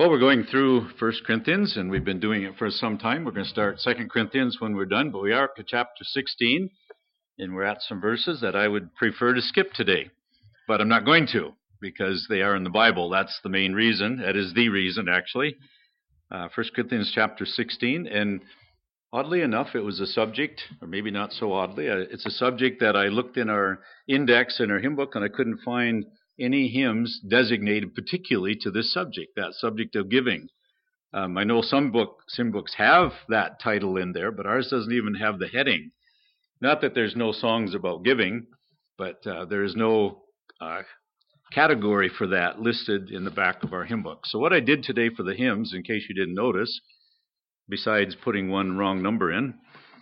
Well, we're going through 1 Corinthians, and we've been doing it for some time. We're going to start 2 Corinthians when we're done, but we are up to chapter 16, and we're at some verses that I would prefer to skip today. But I'm not going to, because they are in the Bible. That's the main reason. That is the reason, actually. 1 Corinthians chapter 16, and oddly enough, it was a subject, or maybe not so oddly, it's a subject that I looked in our index in our hymn book, and I couldn't find any hymns designated particularly to this subject, that subject of giving. I know some hymn books have that title in there, but ours doesn't even have the heading. Not that there's no songs about giving, but there is no category for that listed in the back of our hymn book. So what I did today for the hymns, in case you didn't notice, besides putting one wrong number in,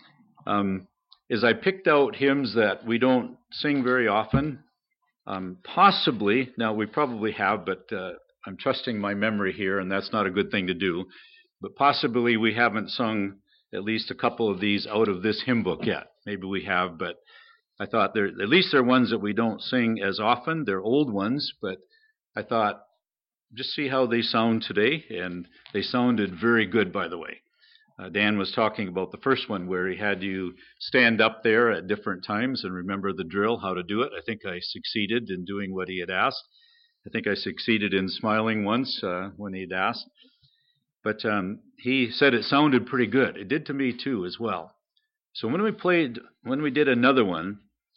is I picked out hymns that we don't sing very often. Possibly, now we probably have, but I'm trusting my memory here, and that's not a good thing to do. But possibly we haven't sung at least a couple of these out of this hymn book yet. Maybe we have, but I thought at least they're ones that we don't sing as often. They're old ones, but I thought just see how they sound today, and they sounded very good, by the way. Dan was talking about the first one where he had you stand up there at different times and remember the drill, how to do it. I think I succeeded in doing what he had asked. I think I succeeded in smiling once when he'd asked. But he said it sounded pretty good. It did to me too as well. So when we did another one,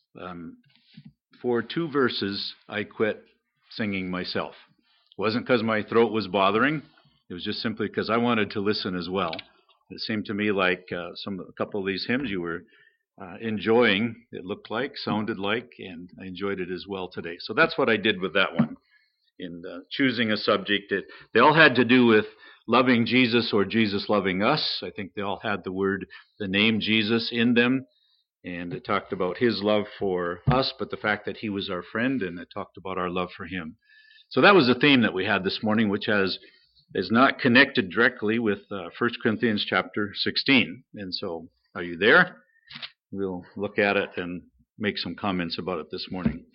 for 2 verses, I quit singing myself. It wasn't because my throat was bothering. It was just simply because I wanted to listen as well. It seemed to me like a couple of these hymns you were enjoying, it looked like, sounded like, and I enjoyed it as well today. So that's what I did with that one in choosing a subject. They all had to do with loving Jesus or Jesus loving us. I think they all had the name Jesus in them, and it talked about his love for us, but the fact that he was our friend, and it talked about our love for him. So that was the theme that we had this morning, which is not connected directly with 1 Corinthians chapter 16. And so, are you there? We'll look at it and make some comments about it this morning.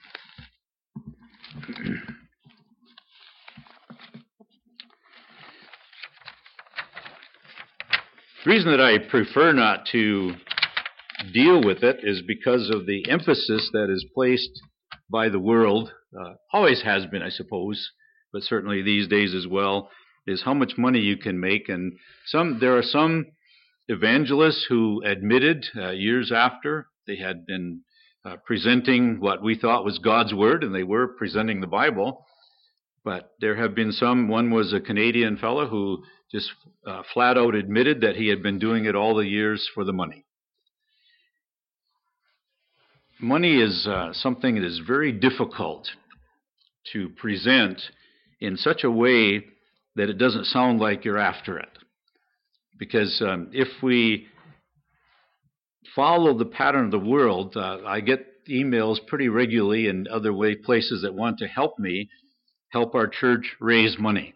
The reason that I prefer not to deal with it is because of the emphasis that is placed by the world, always has been, I suppose, but certainly these days as well, is how much money you can make. And there are some evangelists who admitted years after they had been presenting what we thought was God's Word, and they were presenting the Bible. But there have been one was a Canadian fellow who just flat out admitted that he had been doing it all the years for the money. Money is something that is very difficult to present in such a way that it doesn't sound like you're after it. Because if we follow the pattern of the world, I get emails pretty regularly in other places that want to help me help our church raise money.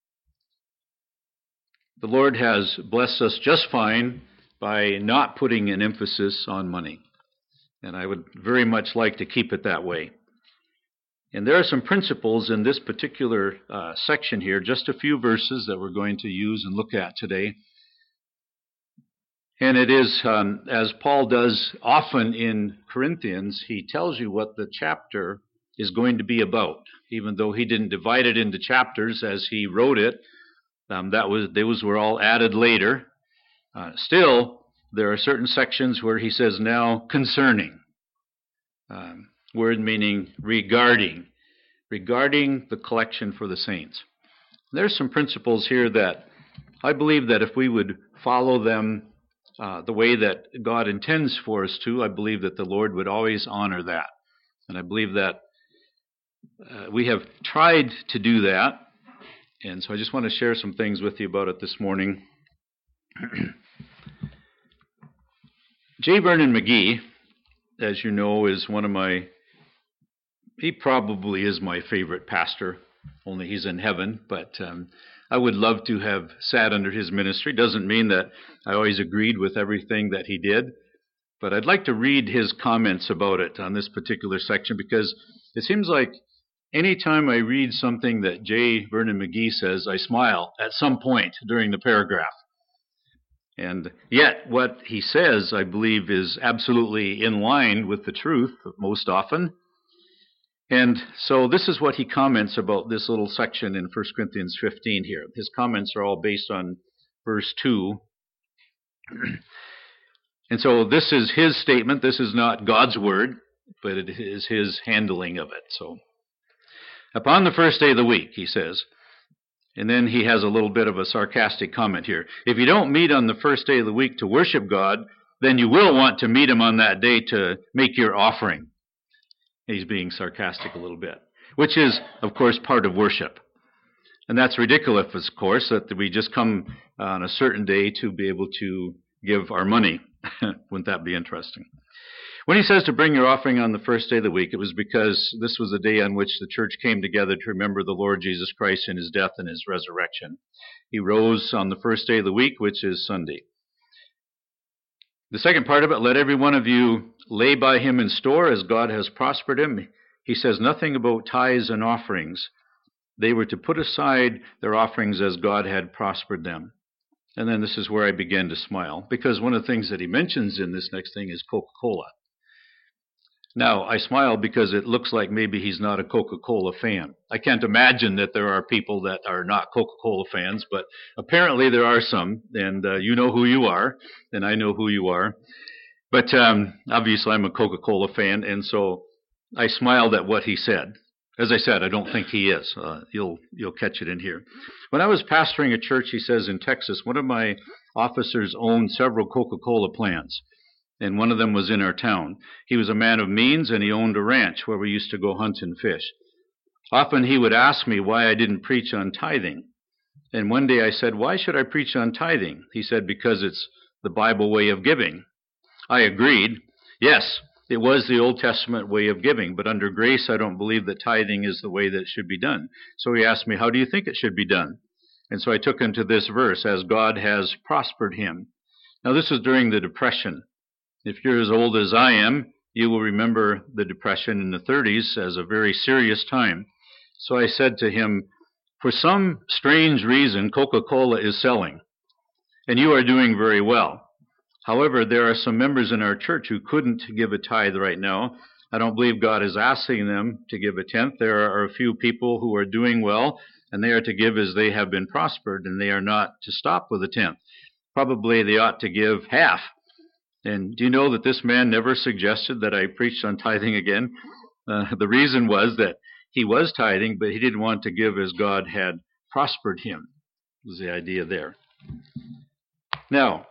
The Lord has blessed us just fine by not putting an emphasis on money. And I would very much like to keep it that way. And there are some principles in this particular section here, just a few verses that we're going to use and look at today. And it is, as Paul does often in Corinthians, he tells you what the chapter is going to be about. Even though he didn't divide it into chapters as he wrote it, those were all added later. Still, there are certain sections where he says now concerning. Word meaning regarding the collection for the saints. There's some principles here that I believe that if we would follow them the way that God intends for us to, I believe that the Lord would always honor that. And I believe that we have tried to do that. And so I just want to share some things with you about it this morning. J. Vernon McGee, as you know, is he probably is my favorite pastor, only he's in heaven, but I would love to have sat under his ministry. Doesn't mean that I always agreed with everything that he did, but I'd like to read his comments about it on this particular section, because it seems like anytime I read something that J. Vernon McGee says, I smile at some point during the paragraph. And yet what he says, I believe, is absolutely in line with the truth most often. And so this is what he comments about this little section in 1 Corinthians 15 here. His comments are all based on verse 2. And so this is his statement. This is not God's word, but it is his handling of it. So, upon the first day of the week, he says, and then he has a little bit of a sarcastic comment here. If you don't meet on the first day of the week to worship God, then you will want to meet him on that day to make your offering. He's being sarcastic a little bit, which is, of course, part of worship. And that's ridiculous, of course, that we just come on a certain day to be able to give our money. Wouldn't that be interesting? When he says to bring your offering on the first day of the week, it was because this was the day on which the church came together to remember the Lord Jesus Christ in his death and his resurrection. He rose on the first day of the week, which is Sunday. The second part of it, let every one of you lay by him in store as God has prospered him. He says nothing about tithes and offerings. They were to put aside their offerings as God had prospered them. And then this is where I began to smile, because one of the things that he mentions in this next thing is Coca-Cola. Now, I smile because it looks like maybe he's not a Coca-Cola fan. I can't imagine that there are people that are not Coca-Cola fans, but apparently there are some, and you know who you are, and I know who you are. But obviously I'm a Coca-Cola fan, and so I smiled at what he said. As I said, I don't think he is. You'll catch it in here. When I was pastoring a church, he says, in Texas, one of my officers owned several Coca-Cola plants, and one of them was in our town. He was a man of means, and he owned a ranch where we used to go hunt and fish. Often he would ask me why I didn't preach on tithing. And one day I said, why should I preach on tithing? He said, because it's the Bible way of giving. I agreed. Yes, it was the Old Testament way of giving, but under grace I don't believe that tithing is the way that it should be done. So he asked me, how do you think it should be done? And so I took him to this verse, as God has prospered him. Now this was during the Depression. If you're as old as I am, you will remember the Depression in the 30s as a very serious time. So I said to him, for some strange reason, Coca-Cola is selling, and you are doing very well. However, there are some members in our church who couldn't give a tithe right now. I don't believe God is asking them to give a tenth. There are a few people who are doing well, and they are to give as they have been prospered, and they are not to stop with a tenth. Probably they ought to give half. And do you know that this man never suggested that I preached on tithing again? The reason was that he was tithing, but he didn't want to give as God had prospered him, was the idea there. Now,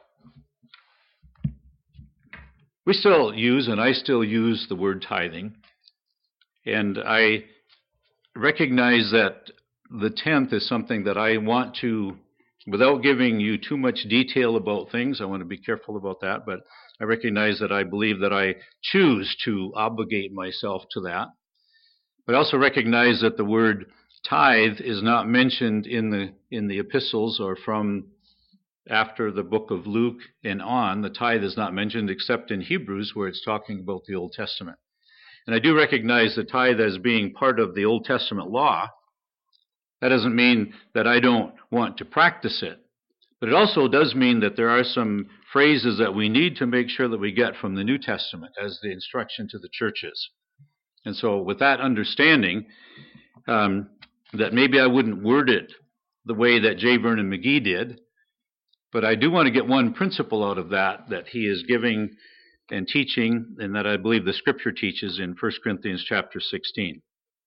we still use, and I still use, the word tithing. And I recognize that the tenth is something that I want to, without giving you too much detail about things, I want to be careful about that, but I recognize that I believe that I choose to obligate myself to that. But I also recognize that the word tithe is not mentioned in the epistles or from after the book of Luke and on. The tithe is not mentioned except in Hebrews, where it's talking about the Old Testament. And I do recognize the tithe as being part of the Old Testament law. That doesn't mean that I don't want to practice it. But it also does mean that there are some phrases that we need to make sure that we get from the New Testament as the instruction to the churches. And so with that understanding, that maybe I wouldn't word it the way that J. Vernon McGee did, but I do want to get one principle out of that he is giving and teaching, and that I believe the Scripture teaches in 1 Corinthians chapter 16.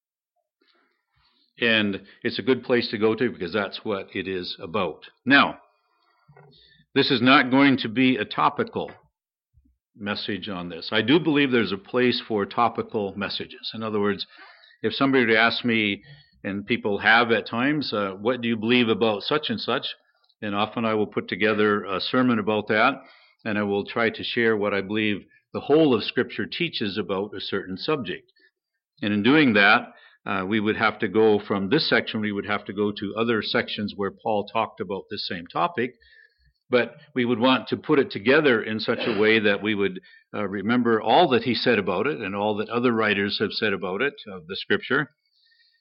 And it's a good place to go to because that's what it is about. Now, this is not going to be a topical message on this. I do believe there's a place for topical messages. In other words, if somebody were to ask me, and people have at times, what do you believe about such and such? And often I will put together a sermon about that, and I will try to share what I believe the whole of Scripture teaches about a certain subject. And in doing that, we would have to go from this section, we would have to go to other sections where Paul talked about this same topic, but we would want to put it together in such a way that we would remember all that he said about it and all that other writers have said about it, of the Scripture.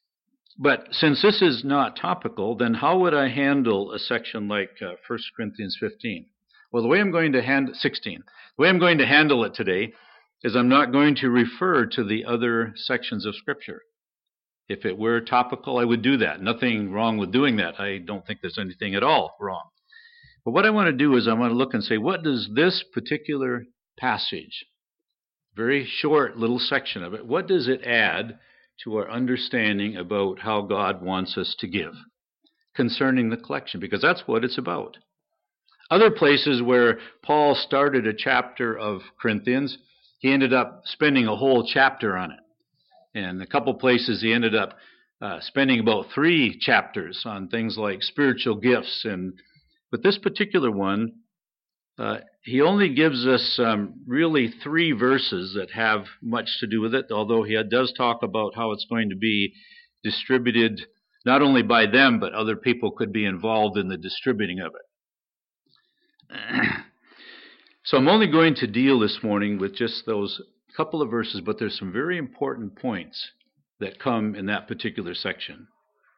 But since this is not topical, then how would I handle a section like 1 Corinthians 15? Well, the way I'm going to handle 16. The way I'm going to handle it today is I'm not going to refer to the other sections of Scripture. If it were topical, I would do that. Nothing wrong with doing that. I don't think there's anything at all wrong. But what I want to do is I want to look and say, what does this particular passage, very short little section of it, what does it add to our understanding about how God wants us to give concerning the collection? Because that's what it's about. Other places where Paul started a chapter of Corinthians, he ended up spending a whole chapter on it. And a couple places he ended up spending about 3 chapters on things like spiritual gifts. But this particular one, he only gives us really 3 verses that have much to do with it, although he does talk about how it's going to be distributed not only by them, but other people could be involved in the distributing of it. So I'm only going to deal this morning with just those couple of verses, but there's some very important points that come in that particular section.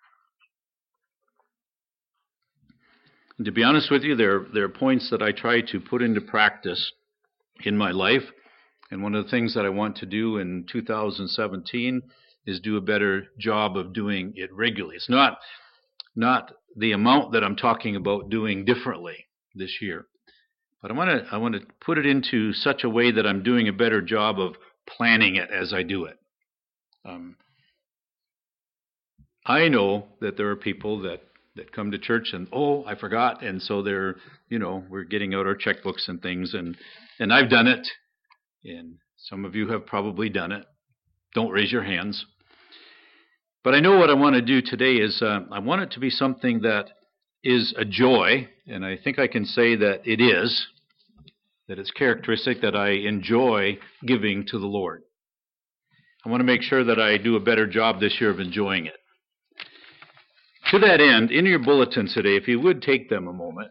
And to be honest with you, there are points that I try to put into practice in my life, and one of the things that I want to do in 2017 is do a better job of doing it regularly. It's not the amount that I'm talking about doing differently this year, but I want to put it into such a way that I'm doing a better job of planning it as I do it. I know that there are people that come to church and, I forgot, and so we're getting out our checkbooks and things, and I've done it, and some of you have probably done it. Don't raise your hands. But I know what I want to do today is I want it to be something that is a joy, and I think I can say that it is, that it's characteristic that I enjoy giving to the Lord. I want to make sure that I do a better job this year of enjoying it. To that end, in your bulletins today, if you would take them a moment,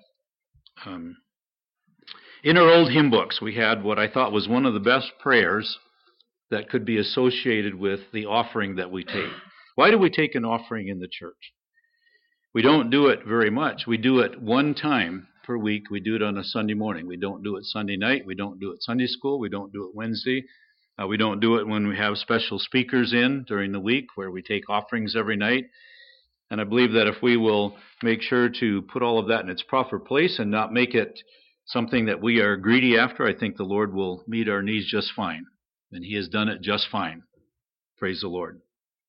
in our old hymn books, we had what I thought was one of the best prayers that could be associated with the offering that we take. Why do we take an offering in the church? We don't do it very much. We do it one time per week. We do it on a Sunday morning. We don't do it Sunday night. We don't do it Sunday school. We don't do it Wednesday. We don't do it when we have special speakers in during the week where we take offerings every night. And I believe that if we will make sure to put all of that in its proper place and not make it something that we are greedy after, I think the Lord will meet our needs just fine. And He has done it just fine. Praise the Lord.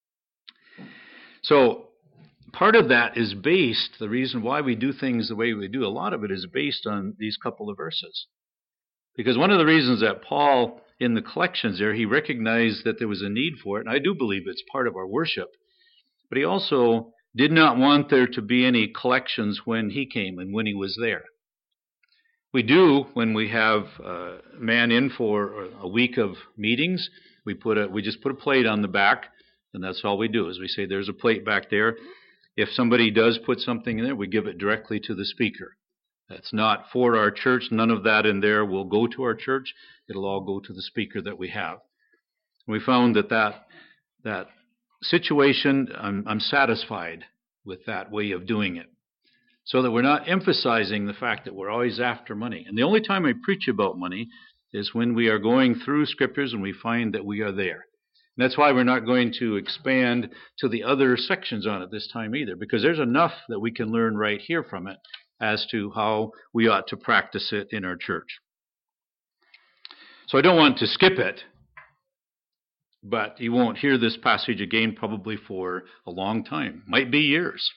So part of that is based, the reason why we do things the way we do, a lot of it is based on these couple of verses. Because one of the reasons that Paul, in the collections there, he recognized that there was a need for it, and I do believe it's part of our worship, but he also did not want there to be any collections when he came and when he was there. We do, when we have a man in for a week of meetings, we just put a plate on the back, and that's all we do, is we say there's a plate back there. If somebody does put something in there, we give it directly to the speaker. That's not for our church. None of that in there will go to our church. It'll all go to the speaker that we have. We found that situation, I'm satisfied with that way of doing it, so that we're not emphasizing the fact that we're always after money. And the only time I preach about money is when we are going through scriptures and we find that we are there. And that's why we're not going to expand to the other sections on it this time either, because there's enough that we can learn right here from it as to how we ought to practice it in our church. So I don't want to skip it, but you won't hear this passage again probably for a long time. Might be years.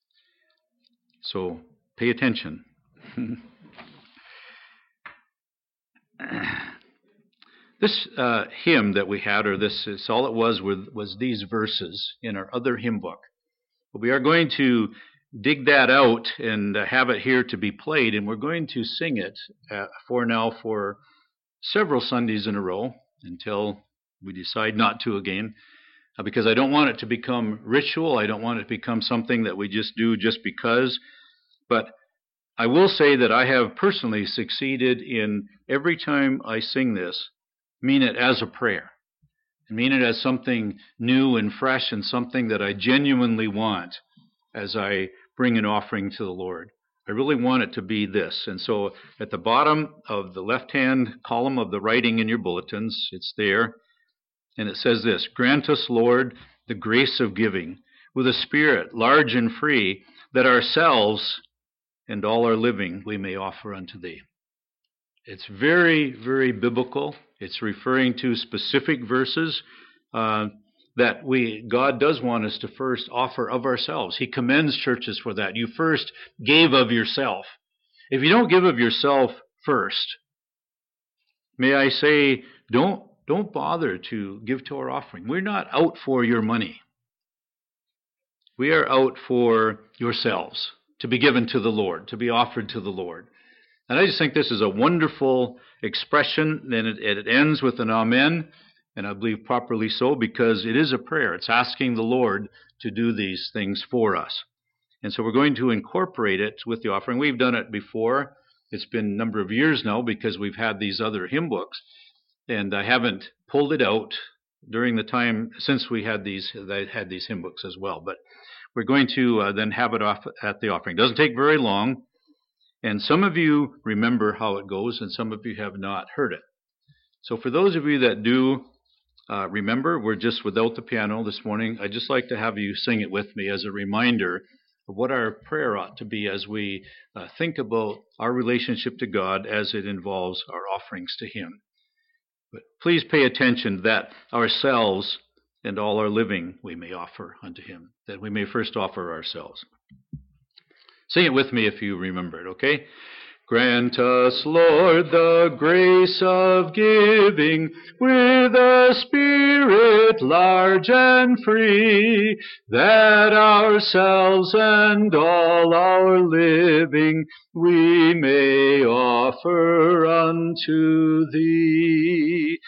So pay attention. This hymn that we had, or this is all it was these verses in our other hymn book. But we are going to dig that out and have it here to be played, and we're going to sing it for several Sundays in a row until we decide not to again, because I don't want it to become ritual. I don't want it to become something that we just do just because. But I will say that I have personally succeeded in, every time I sing this, mean it as a prayer. I mean it as something new and fresh and something that I genuinely want as I bring an offering to the Lord. I really want it to be this. And so at the bottom of the left-hand column of the writing in your bulletins, it's there, and it says this: "Grant us, Lord, the grace of giving, with a spirit large and free, that ourselves and all our living we may offer unto thee." It's very, very biblical. It's referring to specific verses that God does want us to first offer of ourselves. He commends churches for that. You first gave of yourself. If you don't give of yourself first, may I say, don't bother to give to our offering. We're not out for your money. We are out for yourselves, to be given to the Lord, to be offered to the Lord. And I just think this is a wonderful expression, and it ends with an amen, and I believe properly so, because it is a prayer. It's asking the Lord to do these things for us. And so we're going to incorporate it with the offering. We've done it before. It's been a number of years now because we've had these other hymn books, and I haven't pulled it out during the time since I had these hymn books as well. But we're going to then have it off at the offering. It doesn't take very long. And some of you remember how it goes, and some of you have not heard it. So for those of you that do remember, we're just without the piano this morning. I'd just like to have you sing it with me as a reminder of what our prayer ought to be as we think about our relationship to God as it involves our offerings to Him. But please pay attention that ourselves and all our living we may offer unto Him, that we may first offer ourselves. Sing it with me if you remember it, okay? Grant us, Lord, the grace of giving, with a spirit large and free, that ourselves and all our living we may offer unto thee.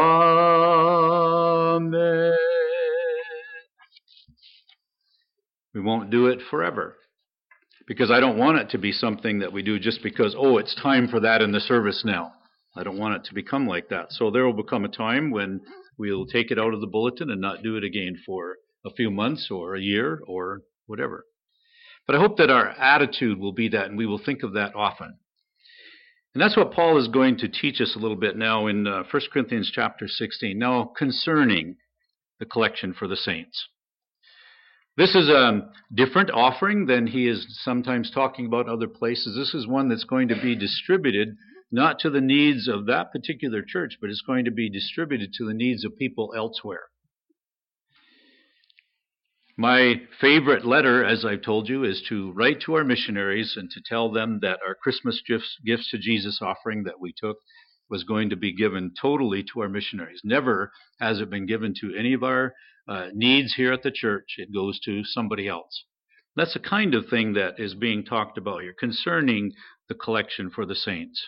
Amen. We won't do it forever, because I don't want it to be something that we do just because, it's time for that in the service now. I don't want it to become like that. So there will become a time when we'll take it out of the bulletin and not do it again for a few months or a year or whatever. But I hope that our attitude will be that, and we will think of that often. And that's what Paul is going to teach us a little bit now in 1 Corinthians chapter 16. Now, concerning the collection for the saints. This is a different offering than he is sometimes talking about other places. This is one that's going to be distributed not to the needs of that particular church, but it's going to be distributed to the needs of people elsewhere. My favorite letter, as I've told you, is to write to our missionaries and to tell them that our Christmas gifts to Jesus offering that we took was going to be given totally to our missionaries. Never has it been given to any of our needs here at the church. It goes to somebody else. That's the kind of thing that is being talked about here concerning the collection for the saints.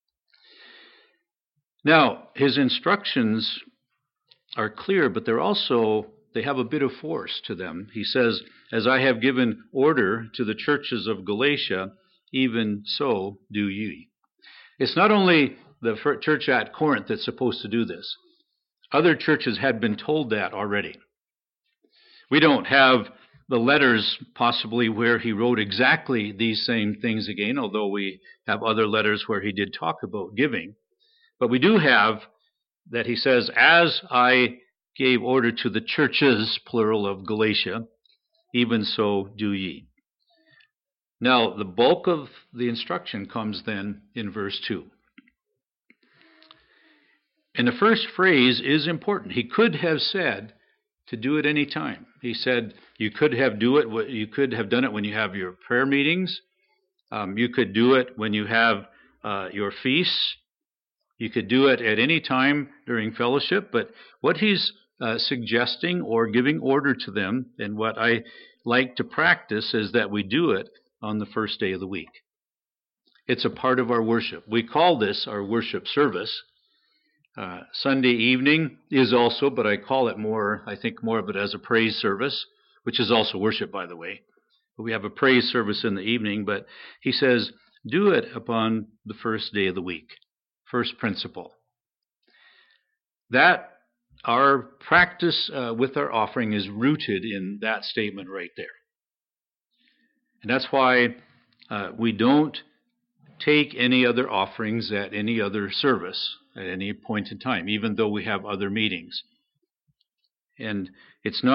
Now, his instructions are clear, but they have a bit of force to them. He says, "As I have given order to the churches of Galatia, even so do ye." It's not only the church at Corinth that's supposed to do this. Other churches had been told that already. We don't have the letters possibly where he wrote exactly these same things again, although we have other letters where he did talk about giving. But we do have that he says, "As I gave order to the churches," plural, "of Galatia, even so do ye." Now, the bulk of the instruction comes then in verse 2. And the first phrase is important. He could have said to do it any time. He said you could have done it when you have your prayer meetings. You could do it when you have your feasts. You could do it at any time during fellowship. But what he's suggesting or giving order to them, and what I like to practice, is that we do it on the first day of the week. It's a part of our worship. We call this our worship service. Sunday evening is also, but I call it I think more of it as a praise service, which is also worship, by the way. But we have a praise service in the evening, but he says, do it upon the first day of the week. First principle. That our practice with our offering is rooted in that statement right there. And that's why we don't take any other offerings at any other service at any point in time, even though we have other meetings. And it is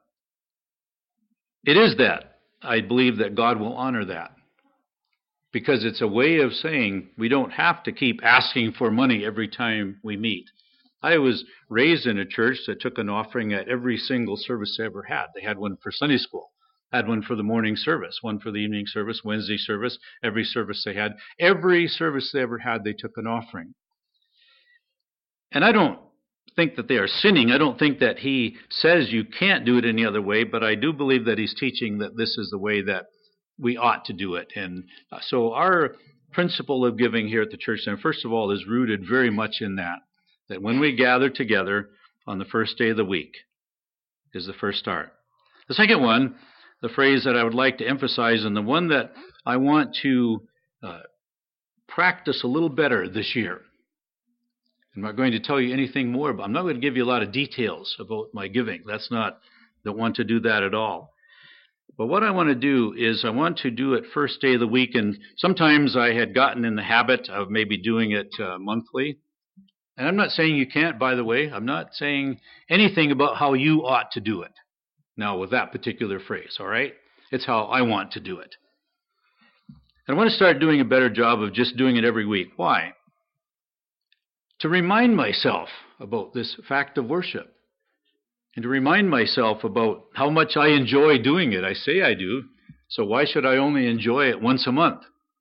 that I believe that God will honor that, because it's a way of saying we don't have to keep asking for money every time we meet. I was raised in a church that took an offering at every single service they ever had. They had one for Sunday school, had one for the morning service, one for the evening service, Wednesday service, every service they had. Every service they ever had, they took an offering. And I don't think that they are sinning. I don't think that he says you can't do it any other way, but I do believe that he's teaching that this is the way that we ought to do it. And so our principle of giving here at the church, and first of all, is rooted very much in that when we gather together on the first day of the week is the first start. The second one, the phrase that I would like to emphasize, and the one that I want to practice a little better this year. I'm not going to tell you anything more, but I'm not going to give you a lot of details about my giving. Don't want to do that at all. But what I want to do is I want to do it first day of the week, and sometimes I had gotten in the habit of maybe doing it monthly. And I'm not saying you can't, by the way. I'm not saying anything about how you ought to do it now with that particular phrase, all right? It's how I want to do it. And I want to start doing a better job of just doing it every week. Why? To remind myself about this fact of worship, and to remind myself about how much I enjoy doing it. I say I do, so why should I only enjoy it once a month?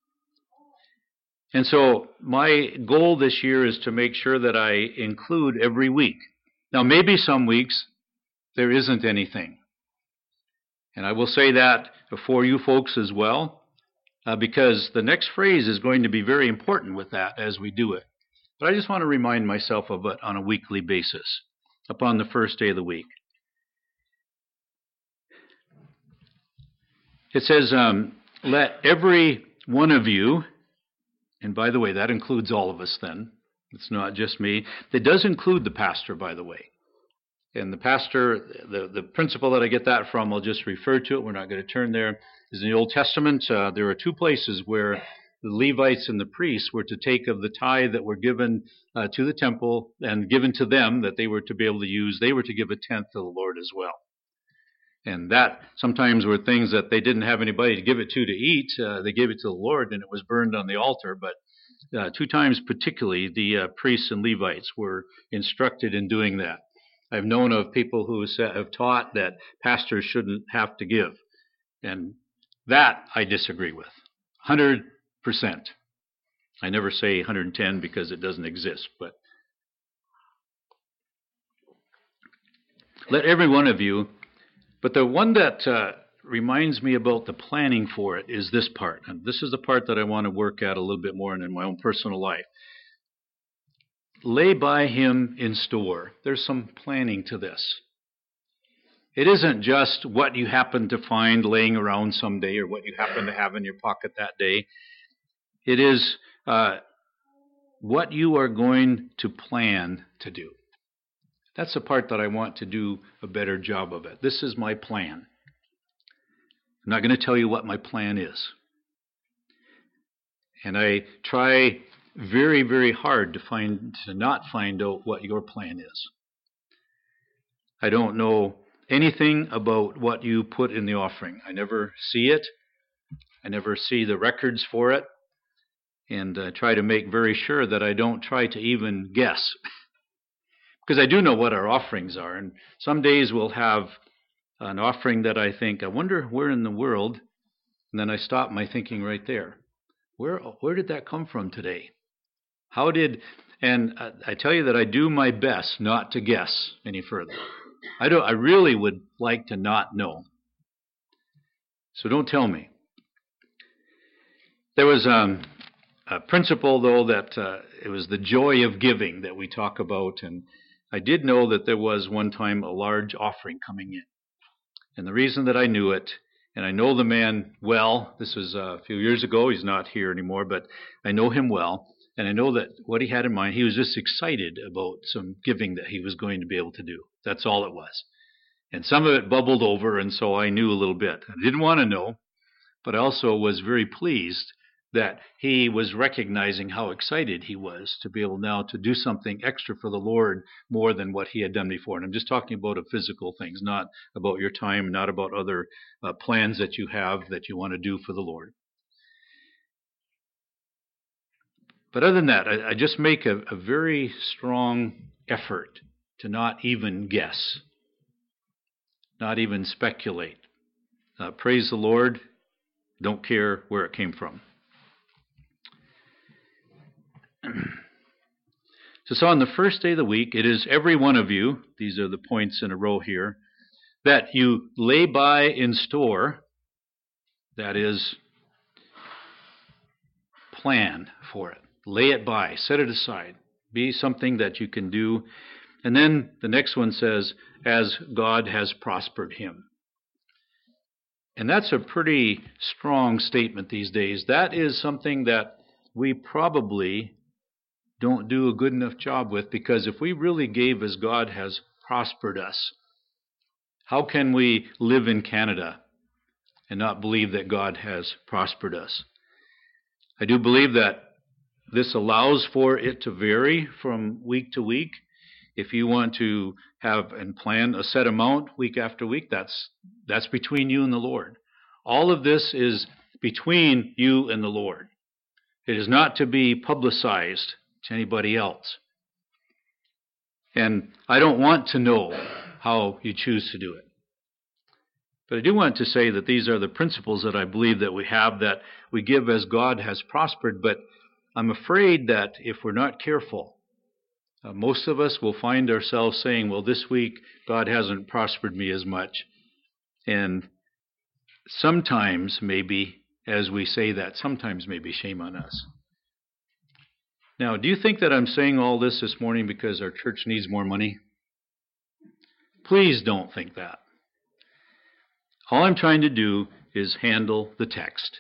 And so my goal this year is to make sure that I include every week. Now, maybe some weeks there isn't anything. And I will say that for you folks as well, because the next phrase is going to be very important with that as we do it. But I just want to remind myself of it on a weekly basis, upon the first day of the week. It says, let every one of you, and by the way, that includes all of us then. It's not just me. It does include the pastor, by the way. And the pastor, the principle that I get that from, I'll just refer to it. We're not going to turn there. Is in the Old Testament, there are two places where the Levites and the priests were to take of the tithe that were given to the temple and given to them that they were to be able to use. They were to give a tenth to the Lord as well. And that sometimes were things that they didn't have anybody to give it to eat. They gave it to the Lord and it was burned on the altar. But two times particularly, the priests and Levites were instructed in doing that. I've known of people who have taught that pastors shouldn't have to give. And that I disagree with. 100%. I never say 110 because it doesn't exist, but let every one of you, but the one that reminds me about the planning for it is this part. And this is the part that I want to work at a little bit more in my own personal life. Lay by him in store. There's some planning to this. It isn't just what you happen to find laying around someday or what you happen to have in your pocket that day. It is what you are going to plan to do. That's the part that I want to do a better job of it. This is my plan. I'm not going to tell you what my plan is. And I try very, very hard to not find out what your plan is. I don't know anything about what you put in the offering. I never see it. I never see the records for it. And try to make very sure that I don't try to even guess. Because I do know what our offerings are. And some days we'll have an offering that I think, I wonder where in the world, and then I stop my thinking right there. Where did that come from today? And I tell you that I do my best not to guess any further. I really would like to not know. So don't tell me. There was a principle, though, that it was the joy of giving that we talk about. And I did know that there was one time a large offering coming in. And the reason that I knew it, and I know the man well, this was a few years ago, he's not here anymore, but I know him well. And I know that what he had in mind, he was just excited about some giving that he was going to be able to do. That's all it was. And some of it bubbled over, and so I knew a little bit. I didn't want to know, but I also was very pleased that he was recognizing how excited he was to be able now to do something extra for the Lord more than what he had done before. And I'm just talking about physical things, not about your time, not about other plans that you have that you want to do for the Lord. But other than that, I just make a very strong effort to not even guess, not even speculate. Praise the Lord. Don't care where it came from. So on the first day of the week, it is every one of you, these are the points in a row here, that you lay by in store, that is, plan for it. Lay it by, set it aside, be something that you can do. And then the next one says, as God has prospered him. And that's a pretty strong statement these days. That is something that we probably don't do a good enough job with, because if we really gave as God has prospered us, how can we live in Canada and not believe that God has prospered us? I do believe that this allows for it to vary from week to week. If you want to have and plan a set amount week after week, that's between you and the Lord. All of this is between you and the Lord. It is not to be publicized to anybody else. And I don't want to know how you choose to do it. But I do want to say that these are the principles that I believe that we have, that we give as God has prospered. But I'm afraid that if we're not careful, most of us will find ourselves saying, well, this week God hasn't prospered me as much. And sometimes maybe, as we say that, sometimes maybe shame on us. Now, do you think that I'm saying all this morning because our church needs more money? Please don't think that. All I'm trying to do is handle the text.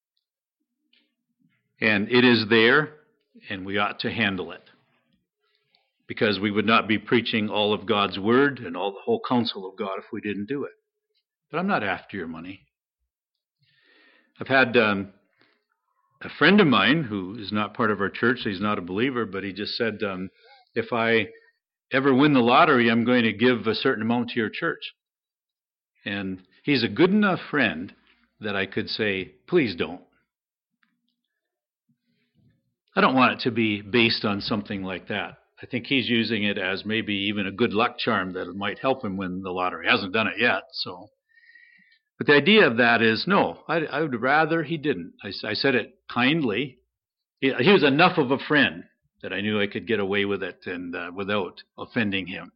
And it is there, and we ought to handle it. Because we would not be preaching all of God's word and all the whole counsel of God if we didn't do it. But I'm not after your money. I've had a friend of mine who is not part of our church, he's not a believer, but he just said, if I ever win the lottery, I'm going to give a certain amount to your church. And he's a good enough friend that I could say, please don't. I don't want it to be based on something like that. I think he's using it as maybe even a good luck charm that it might help him win the lottery. He hasn't done it yet, so. But the idea of that is, no, I would rather he didn't. I said it kindly. He was enough of a friend that I knew I could get away with it and without offending him.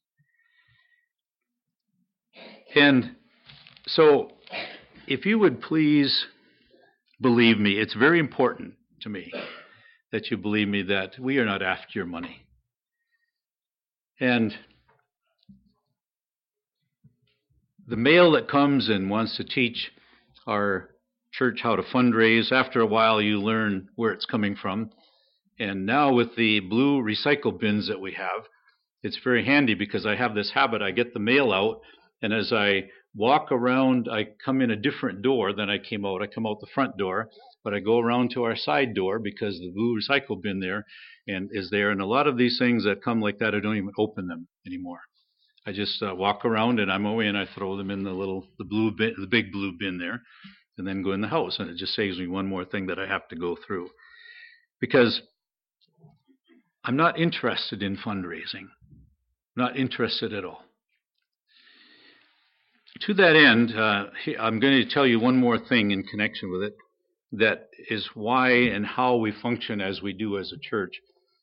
And so, if you would please believe me, it's very important to me that you believe me that we are not after your money. And the male that comes and wants to teach our church how to fundraise, after a while you learn where it's coming from. And now with the blue recycle bins that we have, it's very handy because I have this habit. I get the mail out, and as I walk around, I come in a different door than I came out. I come out the front door, but I go around to our side door because the blue recycle bin there and is there. And a lot of these things that come like that, I don't even open them anymore. I just walk around and I'm away and I throw them in the big blue bin there, and then go in the house. And it just saves me one more thing that I have to go through. Because I'm not interested in fundraising. Not interested at all. To that end, I'm going to tell you one more thing in connection with it. That is why and how we function as we do as a church.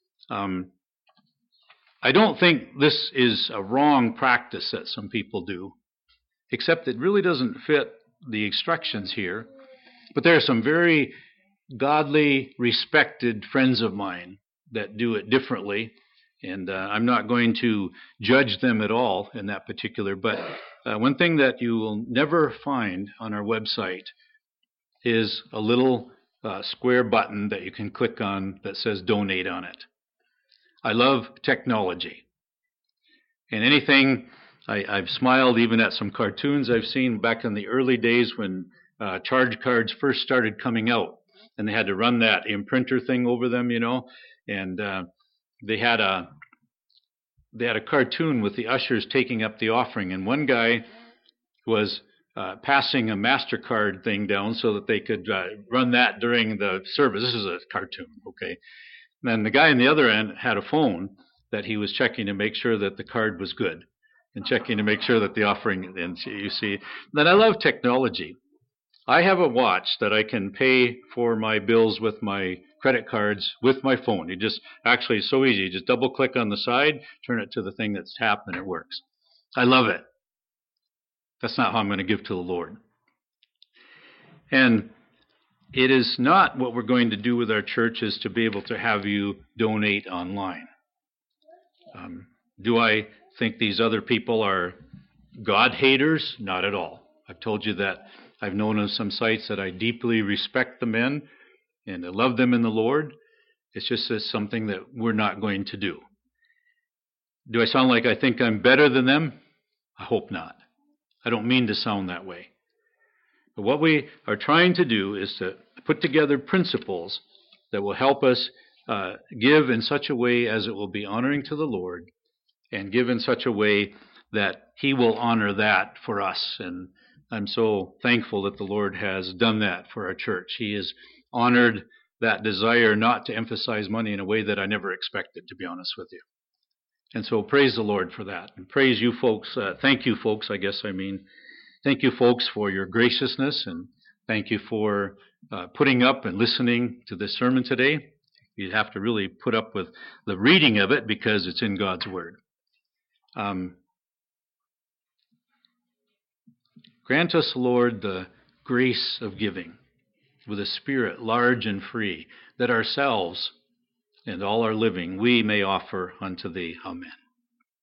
I don't think this is a wrong practice that some people do, except it really doesn't fit the instructions here. But there are some very godly, respected friends of mine that do it differently, and I'm not going to judge them at all in that particular. But one thing that you will never find on our website is a little square button that you can click on that says donate on it. I love technology. And anything, I've smiled even at some cartoons I've seen back in the early days when charge cards first started coming out. And they had to run that imprinter thing over them, and they had a cartoon with the ushers taking up the offering. And one guy was passing a MasterCard thing down so that they could run that during the service. This is a cartoon, okay? And the guy on the other end had a phone that he was checking to make sure that the card was good and checking to make sure that the offering, and you see. Then I love technology. I have a watch that I can pay for my bills with my credit cards with my phone. It just actually is so easy. You just double click on the side, turn it to the thing that's tapped, and it works. I love it. That's not how I'm going to give to the Lord. And it is not what we're going to do with our church is to be able to have you donate online. Do I think these other people are God haters? Not at all. I've told you that I've known of some sites that I deeply respect the men and I love them in the Lord. It's just something that we're not going to do. Do I sound like I think I'm better than them? I hope not. I don't mean to sound that way. But what we are trying to do is to put together principles that will help us give in such a way as it will be honoring to the Lord and give in such a way that He will honor that for us. And I'm so thankful that the Lord has done that for our church. He has honored that desire not to emphasize money in a way that I never expected, to be honest with you. And so praise the Lord for that. And praise you folks. Thank you folks, I guess I mean. Thank you folks for your graciousness, and thank you for putting up and listening to this sermon today. You have to really put up with the reading of it because it's in God's Word. Grant us, Lord, the grace of giving with a spirit large and free, that ourselves and all our living we may offer unto Thee. Amen.